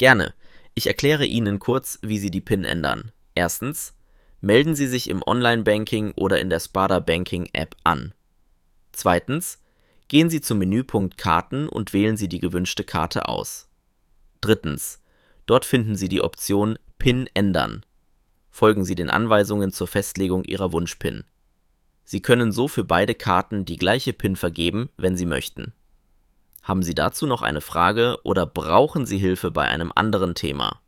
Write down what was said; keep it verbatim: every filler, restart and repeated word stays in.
Gerne. Ich erkläre Ihnen kurz, wie Sie die PIN ändern. Erstens: Melden Sie sich im Online-Banking oder in der Sparda Banking-App an. Zweitens: Gehen Sie zum Menüpunkt Karten und wählen Sie die gewünschte Karte aus. Drittens: Dort finden Sie die Option PIN ändern. Folgen Sie den Anweisungen zur Festlegung Ihrer Wunsch-PIN. Sie können so für beide Karten die gleiche PIN vergeben, wenn Sie möchten. Haben Sie dazu noch eine Frage oder brauchen Sie Hilfe bei einem anderen Thema?